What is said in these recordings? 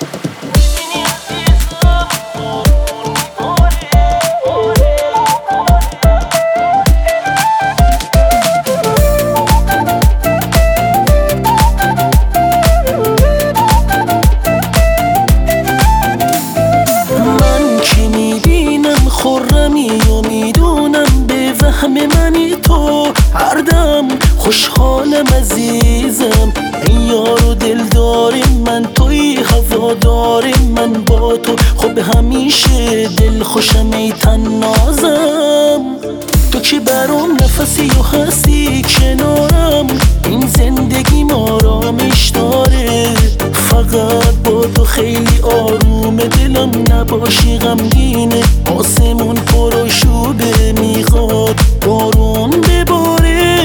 خرمی و میدونم به وهم منی تو، هر دم خوشحالم عزیزم. ای یار و دلدار من، توی هوادار من، با تو خب همیشه دل خوشم ای تنازم. تو که برام نفسی و هستی کنارم، این زندگی آرامش داره. فقط با تو خیلی آروم، دلم نباشی غمگینه. آسمون پرآشوبه، میخواد بارون بباره.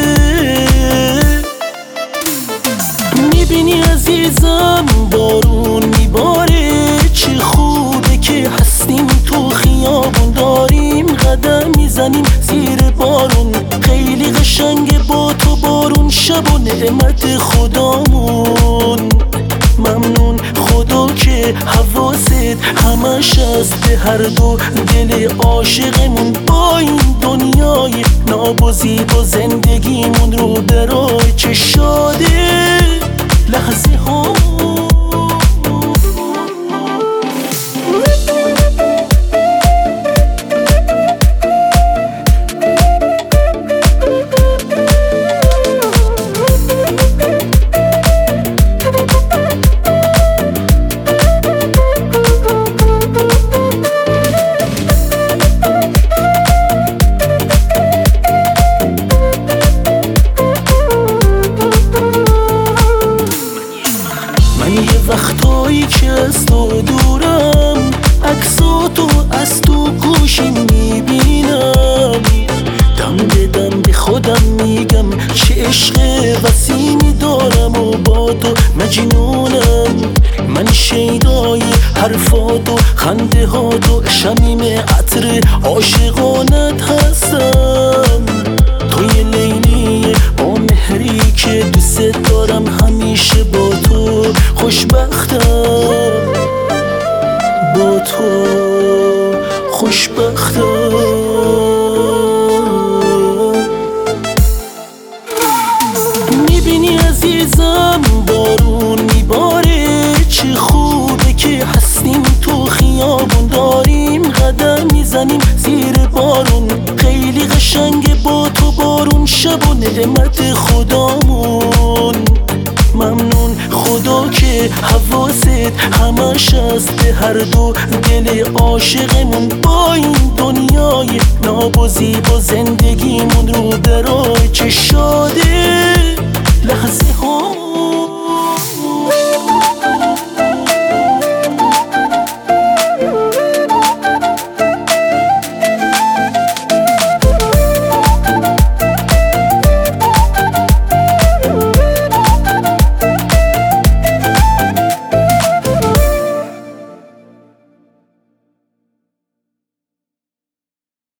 میبینی عزیزم بارون میباره، چه خوبه که هستیم تو خیابون، داریم قدم میزنیم زیر بارون. خیلی قشنگه با تو بارون، شب و نعمت خدامون. ممنون خدا که حواست همش هست به هر دو دل عاشقمون. با این دنیای ناب و زیبا زندگیمون رو برای چه شاده لحظه ها. وقتایی که از تو دورم، عکساتو از تو گوشی میبینم. دم به دم به خودم میگم چه عشق وسیمی دارم و با تو مجنونم. من شیدای حرفاتو، خنده هاتو، شمیم عطر عاشقانت هستم. توی لیلی با مهری که دوست دارم، همیشه با تو خوشبختم، با تو خوشبختم. میبینی عزیزم بارون میباره، چه خوبه که هستیم تو خیابون، داریم قدم میزنیم زیر بارون. خیلی قشنگه با تو بارون، شب و نعمت خدامون. ممنون خدا که حواست همش هست به هر دو دل عاشقمون. با این دنیای ناب و زیبا زندگیمون رو برای چه شاده لحظه ها.